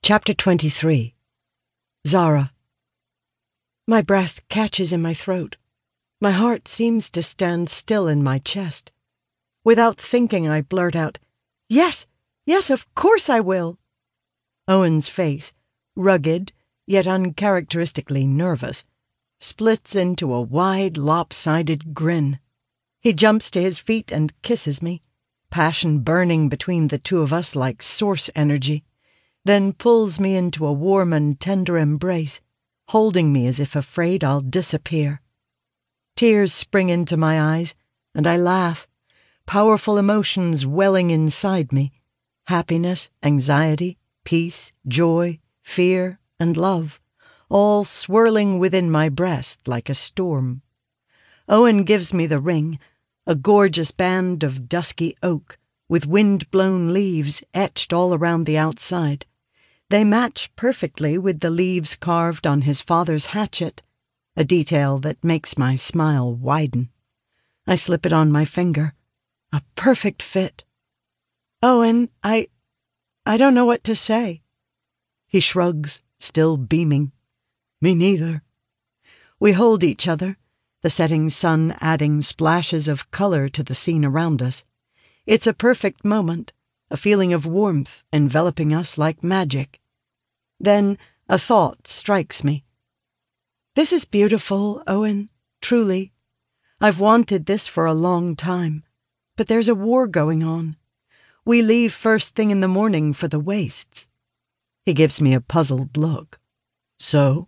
Chapter 23. Zara. My breath catches in my throat. My heart seems to stand still in my chest. Without thinking, I blurt out, "Yes, yes, of course I will." Owen's face, rugged yet uncharacteristically nervous, splits into a wide, lopsided grin. He jumps to his feet and kisses me, passion burning between the two of us like source energy, then pulls me into a warm and tender embrace, holding me as if afraid I'll disappear. Tears spring into my eyes, and I laugh, powerful emotions welling inside me, happiness, anxiety, peace, joy, fear, and love, all swirling within my breast like a storm. Owen gives me the ring, a gorgeous band of dusky oak, with wind-blown leaves etched all around the outside. They match perfectly with the leaves carved on his father's hatchet, a detail that makes my smile widen. I slip it on my finger. A perfect fit. "Owen, I don't know what to say." He shrugs, still beaming. "Me neither." We hold each other, the setting sun adding splashes of color to the scene around us. It's a perfect moment, a feeling of warmth enveloping us like magic. Then a thought strikes me. This is beautiful, Owen, truly. I've wanted this for a long time, but there's a war going on. We leave first thing in the morning for the wastes. He gives me a puzzled look. So,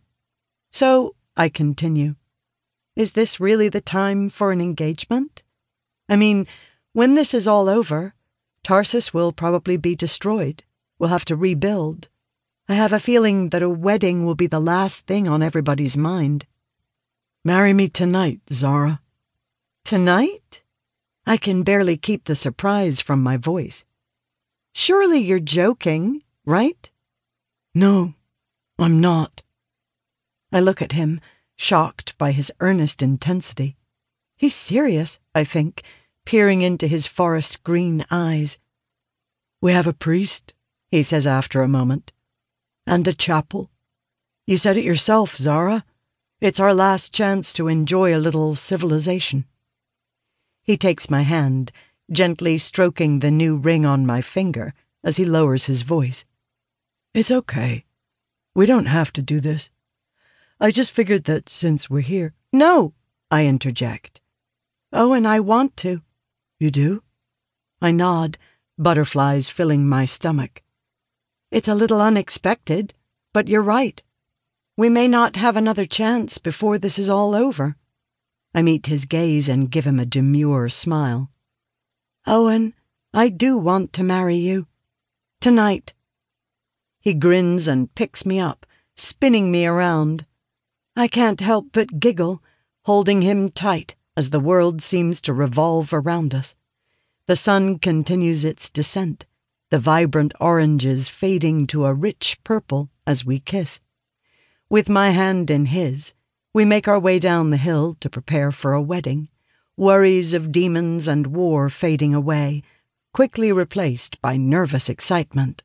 I continue, is this really the time for an engagement? I mean, when this is all over, Tarsus will probably be destroyed. We'll have to rebuild. I have a feeling that a wedding will be the last thing on everybody's mind. "Marry me tonight, Zara." "Tonight?" I can barely keep the surprise from my voice. "Surely you're joking, right?" "No, I'm not." I look at him, shocked by his earnest intensity. He's serious, I think, peering into his forest green eyes. "We have a priest," he says after a moment. "And a chapel. You said it yourself, Zara. It's our last chance to enjoy a little civilization." He takes my hand, gently stroking the new ring on my finger as he lowers his voice. "It's okay. We don't have to do this. I just figured that since we're here—" "No," I interject. "Owen, I want to." "You do?" I nod, butterflies filling my stomach. "It's a little unexpected, but you're right. We may not have another chance before this is all over." I meet his gaze and give him a demure smile. "Owen, I do want to marry you. Tonight." He grins and picks me up, spinning me around. I can't help but giggle, holding him tight as the world seems to revolve around us. The sun continues its descent, the vibrant oranges fading to a rich purple as we kiss. With my hand in his, we make our way down the hill to prepare for a wedding, worries of demons and war fading away, quickly replaced by nervous excitement.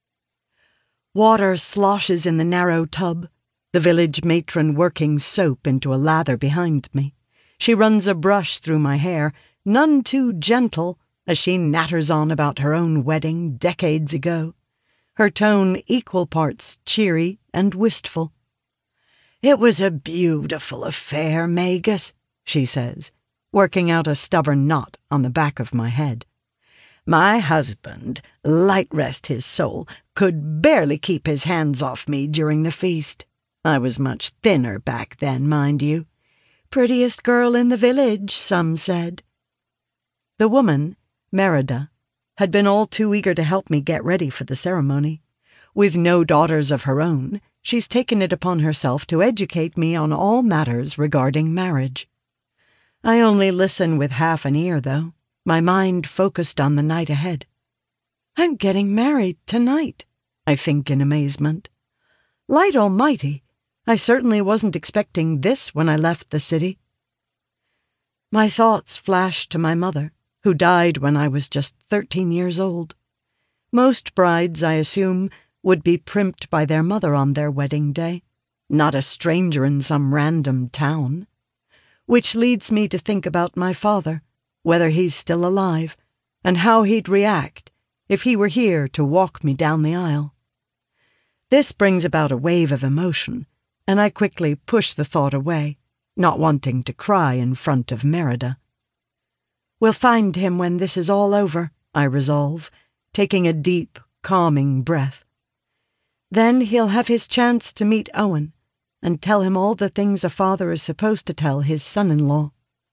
Water sloshes in the narrow tub, the village matron working soap into a lather behind me. She runs a brush through my hair, none too gentle, as she natters on about her own wedding decades ago, her tone equal parts cheery and wistful. "It was a beautiful affair, Magus," she says, working out a stubborn knot on the back of my head. "My husband, light rest his soul, could barely keep his hands off me during the feast. I was much thinner back then, mind you. Prettiest girl in the village, some said." The woman, Merida, had been all too eager to help me get ready for the ceremony. With no daughters of her own, she's taken it upon herself to educate me on all matters regarding marriage. I only listen with half an ear, though, my mind focused on the night ahead. "I'm getting married tonight," I think in amazement. Light almighty, I certainly wasn't expecting this when I left the city. My thoughts flash to my mother, who died when I was just 13 years old. Most brides, I assume, would be primped by their mother on their wedding day, not a stranger in some random town. Which leads me to think about my father, whether he's still alive, and how he'd react if he were here to walk me down the aisle. This brings about a wave of emotion, and I quickly push the thought away, not wanting to cry in front of Merida. We'll find him when this is all over, I resolve, taking a deep, calming breath. Then he'll have his chance to meet Owen and tell him all the things a father is supposed to tell his son-in-law.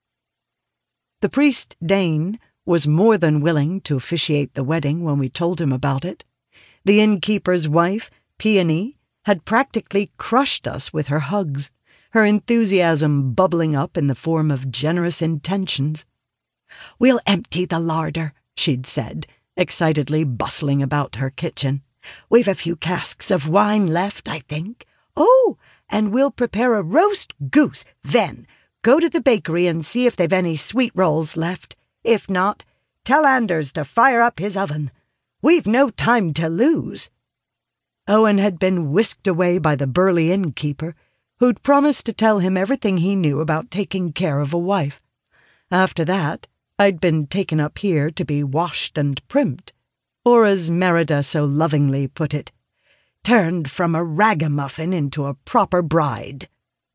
The priest Dane was more than willing to officiate the wedding when we told him about it. The innkeeper's wife, Peony, had practically crushed us with her hugs, her enthusiasm bubbling up in the form of generous intentions. "We'll empty the larder," she'd said, excitedly bustling about her kitchen. "We've a few casks of wine left, I think. Oh, and we'll prepare a roast goose. Then go to the bakery and see if they've any sweet rolls left. If not, tell Anders to fire up his oven. We've no time to lose." Owen had been whisked away by the burly innkeeper, who'd promised to tell him everything he knew about taking care of a wife. After that, I'd been taken up here to be washed and primped, or as Merida so lovingly put it, turned from a ragamuffin into a proper bride.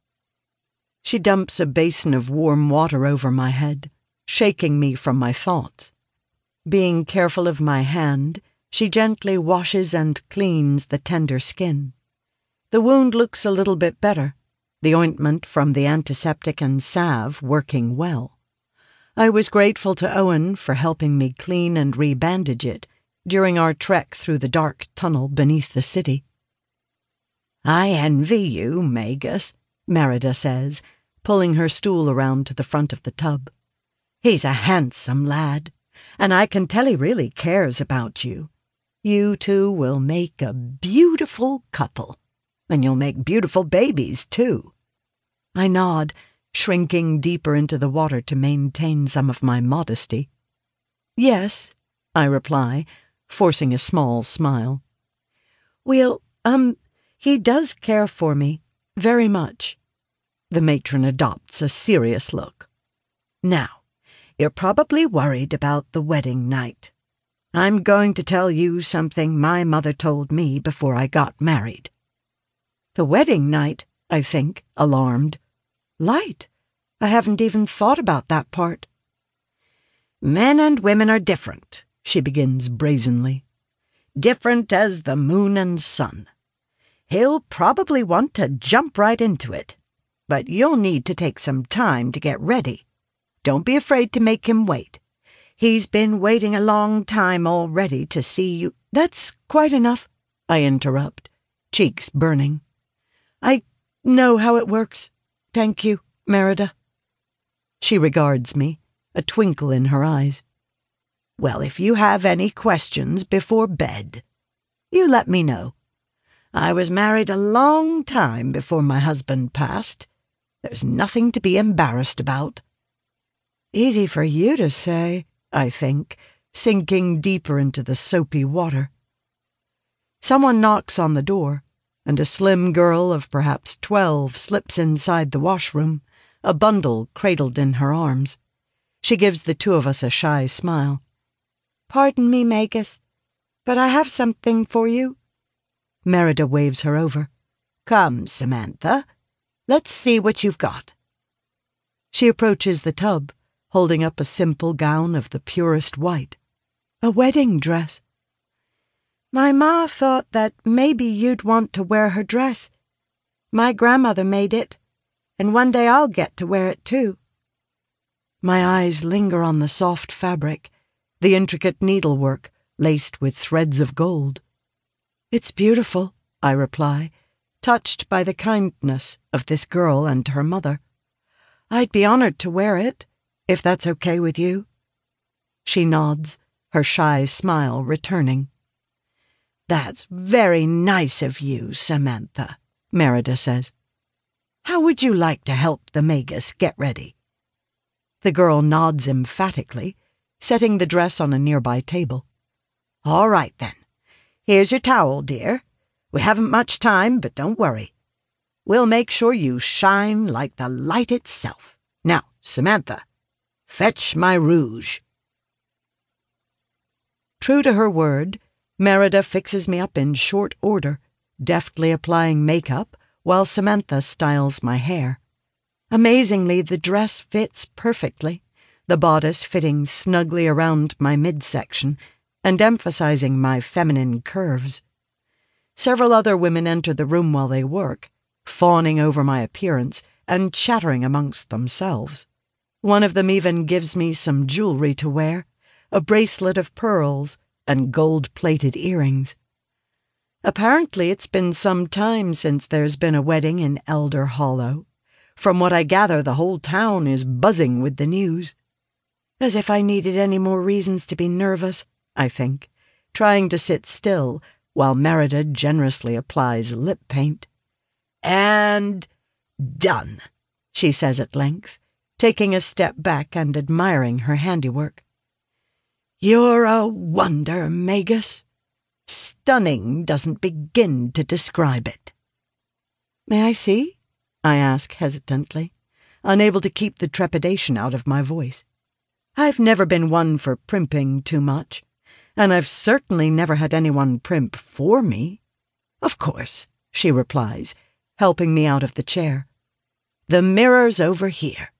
She dumps a basin of warm water over my head, shaking me from my thoughts. Being careful of my hand, she gently washes and cleans the tender skin. The wound looks a little bit better, the ointment from the antiseptic and salve working well. I was grateful to Owen for helping me clean and rebandage it during our trek through the dark tunnel beneath the city. "I envy you, Magus," Merida says, pulling her stool around to the front of the tub. "He's a handsome lad, and I can tell he really cares about you. You two will make a beautiful couple, and you'll make beautiful babies, too." I nod, shrinking deeper into the water to maintain some of my modesty. "Yes," I reply, forcing a small smile. "Well, he does care for me, very much." The matron adopts a serious look. "Now, you're probably worried about the wedding night. I'm going to tell you something my mother told me before I got married." "The wedding night," I think, alarmed. "Light. I haven't even thought about that part." "Men and women are different," she begins brazenly. "Different as the moon and sun. He'll probably want to jump right into it, but you'll need to take some time to get ready. Don't be afraid to make him wait. He's been waiting a long time already to see you—" "That's quite enough," I interrupt, cheeks burning. "I know how it works. Thank you, Merida." She regards me, a twinkle in her eyes. "Well, if you have any questions before bed, you let me know. I was married a long time before my husband passed. There's nothing to be embarrassed about." Easy for you to say, I think, sinking deeper into the soapy water. Someone knocks on the door, and a slim girl of perhaps 12 slips inside the washroom, a bundle cradled in her arms. She gives the two of us a shy smile. "Pardon me, Magus, but I have something for you." Merida waves her over. "Come, Samantha, let's see what you've got." She approaches the tub, holding up a simple gown of the purest white. "A wedding dress." "My ma thought that maybe you'd want to wear her dress. My grandmother made it, and one day I'll get to wear it too." My eyes linger on the soft fabric, the intricate needlework laced with threads of gold. "It's beautiful," I reply, touched by the kindness of this girl and her mother. "I'd be honored to wear it, if that's okay with you." She nods, her shy smile returning. "That's very nice of you, Samantha," Merida says. "How would you like to help the Magus get ready?" The girl nods emphatically, setting the dress on a nearby table. "All right, then. Here's your towel, dear. We haven't much time, but don't worry. We'll make sure you shine like the light itself. Now, Samantha, fetch my rouge." True to her word, Merida fixes me up in short order, deftly applying makeup while Samantha styles my hair. Amazingly, the dress fits perfectly, the bodice fitting snugly around my midsection and emphasizing my feminine curves. Several other women enter the room while they work, fawning over my appearance and chattering amongst themselves. One of them even gives me some jewelry to wear, a bracelet of pearls and gold-plated earrings. Apparently it's been some time since there's been a wedding in Elder Hollow. From what I gather, the whole town is buzzing with the news. As if I needed any more reasons to be nervous, I think, trying to sit still while Merida generously applies lip paint. "And done," she says at length, taking a step back and admiring her handiwork. "You're a wonder, Magus. Stunning doesn't begin to describe it." "May I see?" I ask hesitantly, unable to keep the trepidation out of my voice. I've never been one for primping too much, and I've certainly never had anyone primp for me. "Of course," she replies, helping me out of the chair. "The mirror's over here."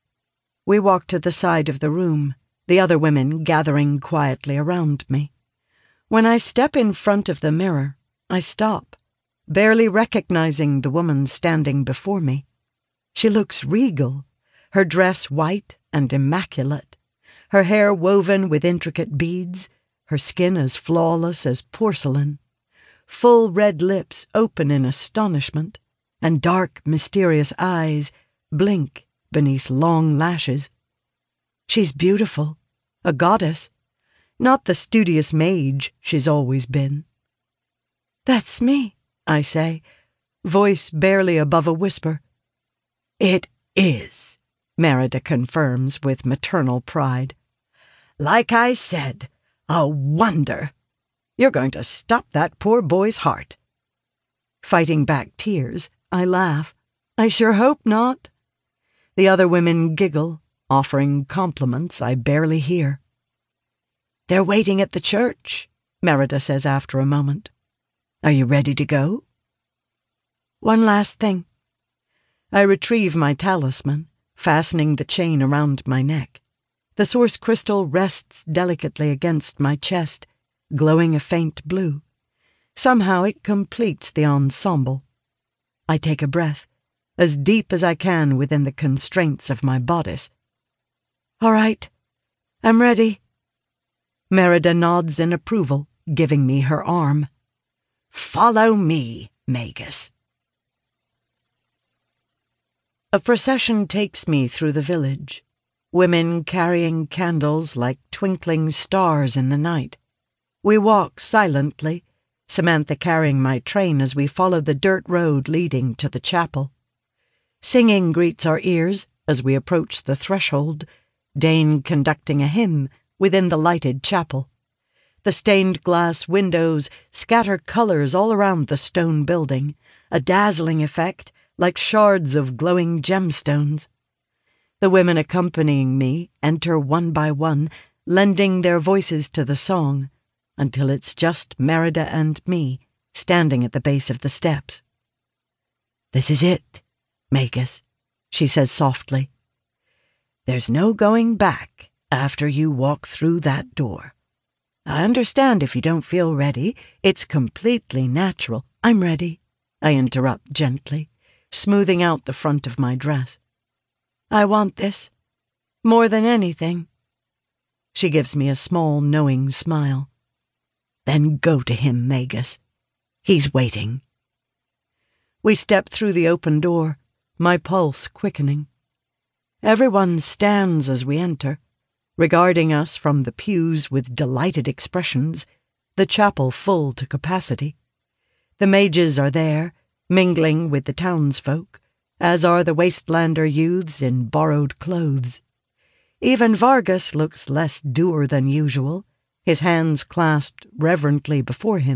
We walk to the side of the room, the other women gathering quietly around me. When I step in front of the mirror, I stop, barely recognizing the woman standing before me. She looks regal, her dress white and immaculate, her hair woven with intricate beads, her skin as flawless as porcelain, full red lips open in astonishment, and dark, mysterious eyes blink beneath long lashes. She's beautiful, a goddess, not the studious mage she's always been. "That's me," I say, voice barely above a whisper. "It is," Merida confirms with maternal pride. "Like I said, a wonder. You're going to stop that poor boy's heart." Fighting back tears, I laugh. "I sure hope not." The other women giggle, offering compliments I barely hear. "They're waiting at the church," Merida says after a moment. "Are you ready to go?" "One last thing." I retrieve my talisman, fastening the chain around my neck. The source crystal rests delicately against my chest, glowing a faint blue. Somehow it completes the ensemble. I take a breath, as deep as I can within the constraints of my bodice. "All right, I'm ready." Merida nods in approval, giving me her arm. "Follow me, Magus." A procession takes me through the village, women carrying candles like twinkling stars in the night. We walk silently, Samantha carrying my train as we follow the dirt road leading to the chapel. Singing greets our ears as we approach the threshold, Dane conducting a hymn within the lighted chapel. The stained glass windows scatter colors all around the stone building, a dazzling effect like shards of glowing gemstones. The women accompanying me enter one by one, lending their voices to the song, until it's just Merida and me standing at the base of the steps. "This is it, Magus," she says softly. "There's no going back after you walk through that door. I understand if you don't feel ready. It's completely natural." "I'm ready," I interrupt gently, smoothing out the front of my dress. "I want this, more than anything." She gives me a small, knowing smile. "Then go to him, Magus. He's waiting." We step through the open door, my pulse quickening. Everyone stands as we enter, regarding us from the pews with delighted expressions, the chapel full to capacity. The mages are there, mingling with the townsfolk, as are the wastelander youths in borrowed clothes. Even Vargas looks less dour than usual, his hands clasped reverently before him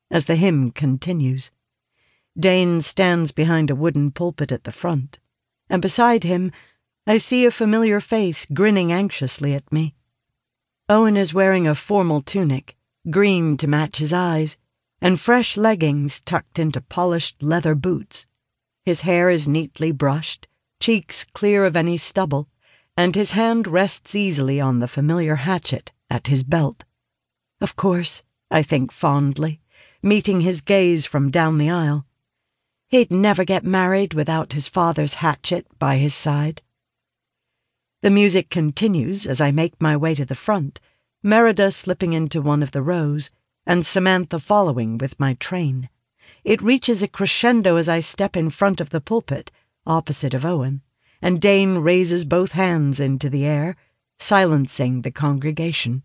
as the hymn continues. Dane stands behind a wooden pulpit at the front, and beside him I see a familiar face grinning anxiously at me. Owen is wearing a formal tunic, green to match his eyes, and fresh leggings tucked into polished leather boots. His hair is neatly brushed, cheeks clear of any stubble, and his hand rests easily on the familiar hatchet at his belt. Of course, I think fondly, meeting his gaze from down the aisle. He'd never get married without his father's hatchet by his side. The music continues as I make my way to the front, Merida slipping into one of the rows, and Samantha following with my train. It reaches a crescendo as I step in front of the pulpit, opposite of Owen, and Dane raises both hands into the air, silencing the congregation.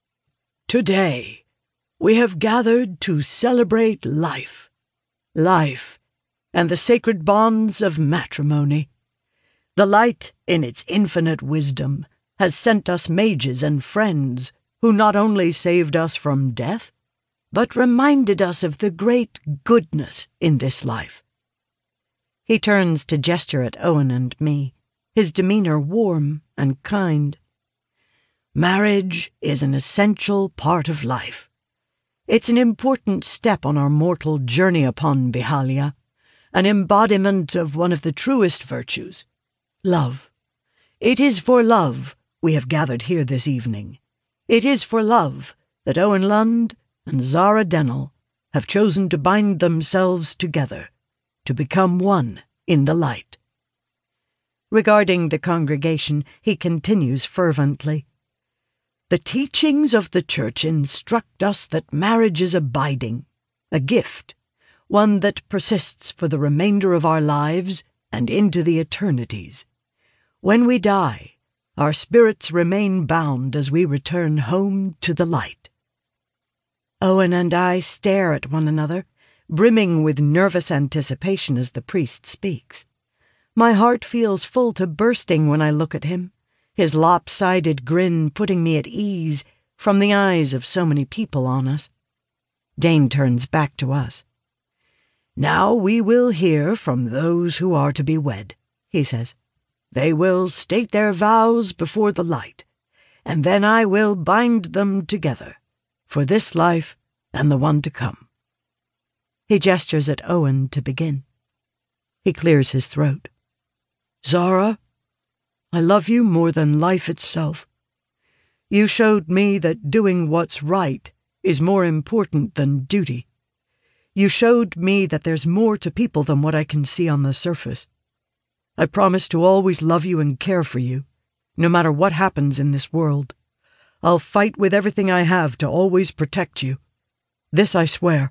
Today, we have gathered to celebrate life, and the sacred bonds of matrimony. The light, in its infinite wisdom, has sent us mages and friends who not only saved us from death, but reminded us of the great goodness in this life. He turns to gesture at Owen and me, his demeanor warm and kind. Marriage is an essential part of life. It's an important step on our mortal journey upon Byhalia, an embodiment of one of the truest virtues, love. It is for love we have gathered here this evening. It is for love that Owen Lund and Zara Dennel have chosen to bind themselves together, to become one in the light. Regarding the congregation, he continues fervently. The teachings of the Church instruct us that marriage is abiding, a gift, one that persists for the remainder of our lives and into the eternities. When we die, our spirits remain bound as we return home to the light. Owen and I stare at one another, brimming with nervous anticipation as the priest speaks. My heart feels full to bursting when I look at him, his lopsided grin putting me at ease from the eyes of so many people on us. Dane turns back to us. Now we will hear from those who are to be wed, he says. They will state their vows before the light, and then I will bind them together, for this life and the one to come. He gestures at Owen to begin. He clears his throat. Zara, I love you more than life itself. You showed me that doing what's right is more important than duty. You showed me that there's more to people than what I can see on the surface. I promise to always love you and care for you, no matter what happens in this world. I'll fight with everything I have to always protect you. This I swear.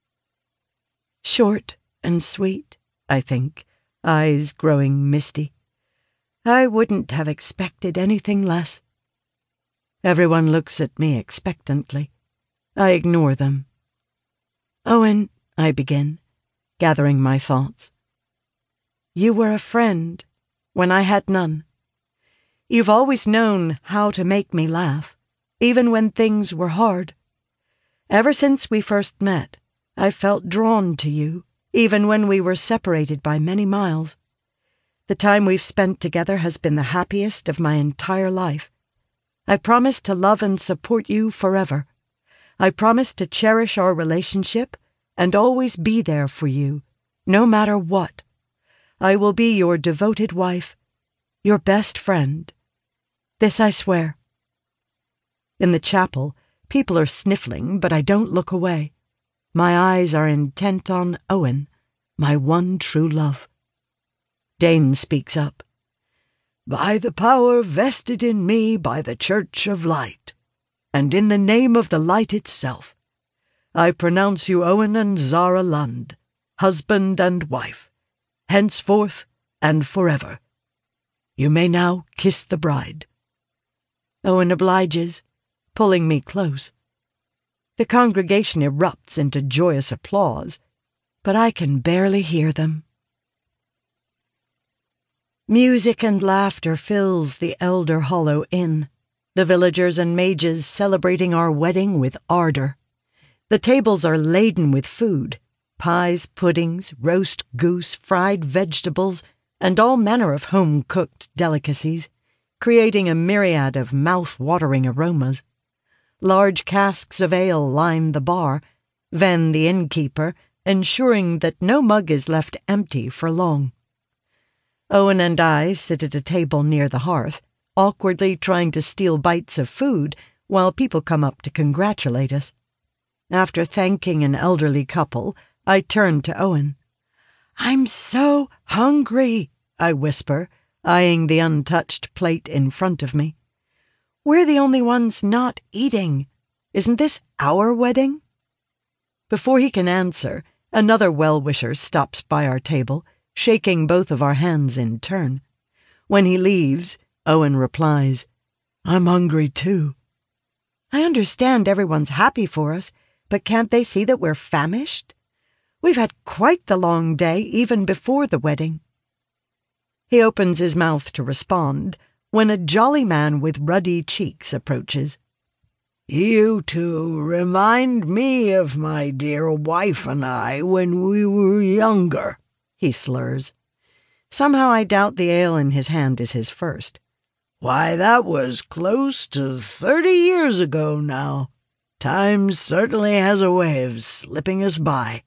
Short and sweet, I think, eyes growing misty. I wouldn't have expected anything less. Everyone looks at me expectantly. I ignore them. Owen, I begin, gathering my thoughts. You were a friend when I had none. You've always known how to make me laugh, even when things were hard. Ever since we first met, I felt drawn to you, even when we were separated by many miles. The time we've spent together has been the happiest of my entire life. I promise to love and support you forever. I promise to cherish our relationship and always be there for you, no matter what. I will be your devoted wife, your best friend. This I swear. In the chapel, people are sniffling, but I don't look away. My eyes are intent on Owen, my one true love. Dane speaks up. By the power vested in me by the Church of Light, and in the name of the light itself, I pronounce you Owen and Zara Lund, husband and wife, henceforth and forever. You may now kiss the bride. Owen obliges, pulling me close. The congregation erupts into joyous applause, but I can barely hear them. Music and laughter fills the Elder Hollow Inn, the villagers and mages celebrating our wedding with ardor. The tables are laden with food: pies, puddings, roast goose, fried vegetables, and all manner of home-cooked delicacies, creating a myriad of mouth-watering aromas. Large casks of ale line the bar, Ven, the innkeeper, ensuring that no mug is left empty for long. Owen and I sit at a table near the hearth, awkwardly trying to steal bites of food while people come up to congratulate us. After thanking an elderly couple, I turn to Owen. "I'm so hungry," I whisper, eyeing the untouched plate in front of me. "We're the only ones not eating. Isn't this our wedding?" Before he can answer, another well-wisher stops by our table, shaking both of our hands in turn. When he leaves, Owen replies, "I'm hungry too." "I understand everyone's happy for us, but can't they see that we're famished? We've had quite the long day even before the wedding." He opens his mouth to respond when a jolly man with ruddy cheeks approaches. "You two remind me of my dear wife and I when we were younger," he slurs. Somehow I doubt the ale in his hand is his first. "Why, that was close to 30 years ago now. Time certainly has a way of slipping us by."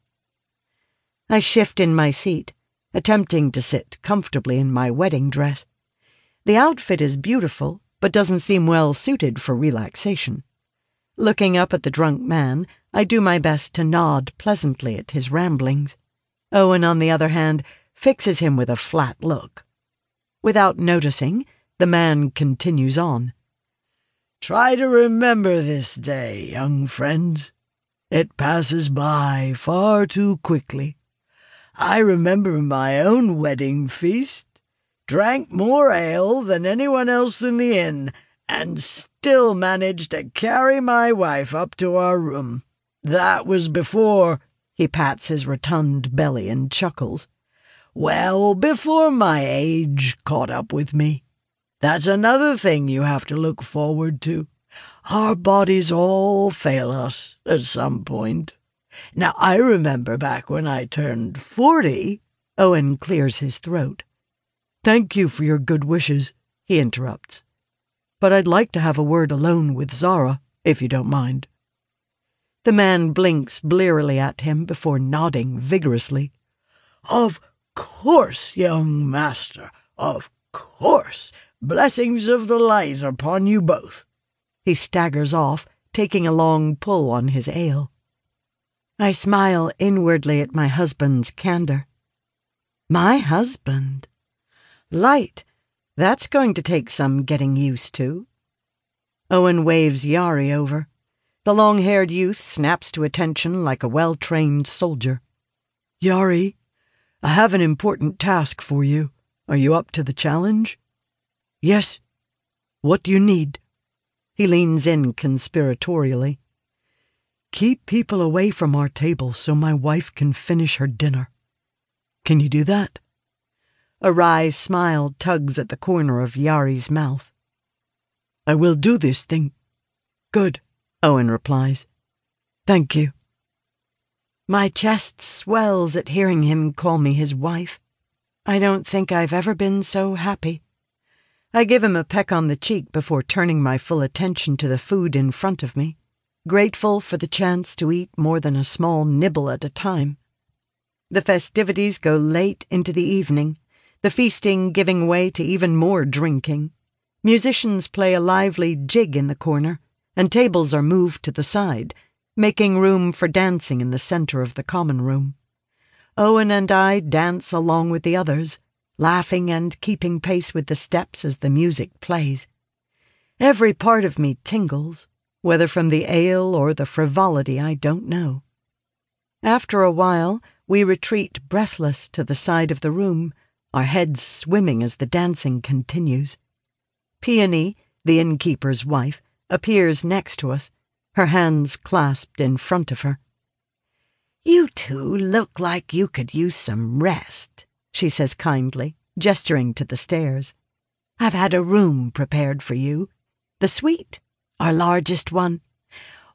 I shift in my seat, attempting to sit comfortably in my wedding dress. The outfit is beautiful, but doesn't seem well suited for relaxation. Looking up at the drunk man, I do my best to nod pleasantly at his ramblings. Owen, on the other hand, fixes him with a flat look. Without noticing, the man continues on. "Try to remember this day, young friends. It passes by far too quickly. I remember my own wedding feast, drank more ale than anyone else in the inn, and still managed to carry my wife up to our room. That was before—" he pats his rotund belly and chuckles. "Well, before my age caught up with me. That's another thing you have to look forward to. Our bodies all fail us at some point. Now, I remember back when I turned 40, Owen clears his throat. "Thank you for your good wishes," he interrupts. "But I'd like to have a word alone with Zara, if you don't mind." The man blinks blearily at him before nodding vigorously. "Of course, young master, of course. Blessings of the light upon you both." He staggers off, taking a long pull on his ale. I smile inwardly at my husband's candor. My husband? Light. That's going to take some getting used to. Owen waves Yari over. The long-haired youth snaps to attention like a well-trained soldier. "Yari, I have an important task for you. Are you up to the challenge?" "Yes. What do you need?" He leans in conspiratorially. "Keep people away from our table so my wife can finish her dinner. Can you do that?" A wry smile tugs at the corner of Yari's mouth. "I will do this thing." "Good," Owen replies. "Thank you." My chest swells at hearing him call me his wife. I don't think I've ever been so happy. I give him a peck on the cheek before turning my full attention to the food in front of me, grateful for the chance to eat more than a small nibble at a time. The festivities go late into the evening, the feasting giving way to even more drinking. Musicians play a lively jig in the corner, and tables are moved to the side, making room for dancing in the center of the common room. Owen and I dance along with the others, laughing and keeping pace with the steps as the music plays. Every part of me tingles, whether from the ale or the frivolity I don't know. After a while, we retreat breathless to the side of the room, our heads swimming as the dancing continues. Peony, the innkeeper's wife, appears next to us, her hands clasped in front of her. "You two look like you could use some rest," she says kindly, gesturing to the stairs. "I've had a room prepared for you. The suite, our largest one.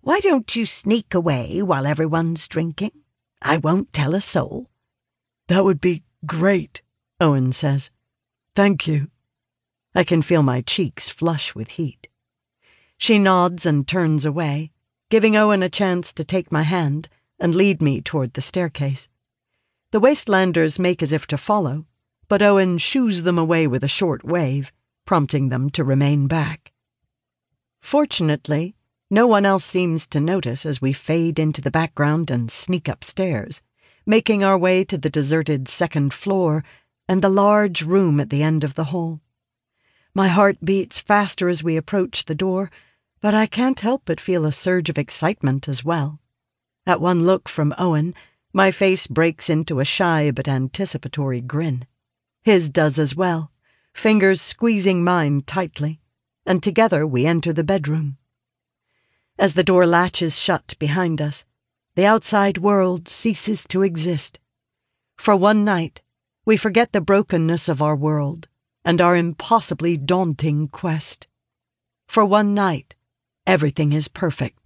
Why don't you sneak away while everyone's drinking? I won't tell a soul." "That would be great," Owen says. "Thank you." I can feel my cheeks flush with heat. She nods and turns away, giving Owen a chance to take my hand and lead me toward the staircase. The Wastelanders make as if to follow, but Owen shoos them away with a short wave, prompting them to remain back. Fortunately, no one else seems to notice as we fade into the background and sneak upstairs, making our way to the deserted second floor and the large room at the end of the hall. My heart beats faster as we approach the door, but I can't help but feel a surge of excitement as well. At one look from Owen, my face breaks into a shy but anticipatory grin. His does as well, fingers squeezing mine tightly, and together we enter the bedroom. As the door latches shut behind us, the outside world ceases to exist. For one night, we forget the brokenness of our world and our impossibly daunting quest. For one night, everything is perfect.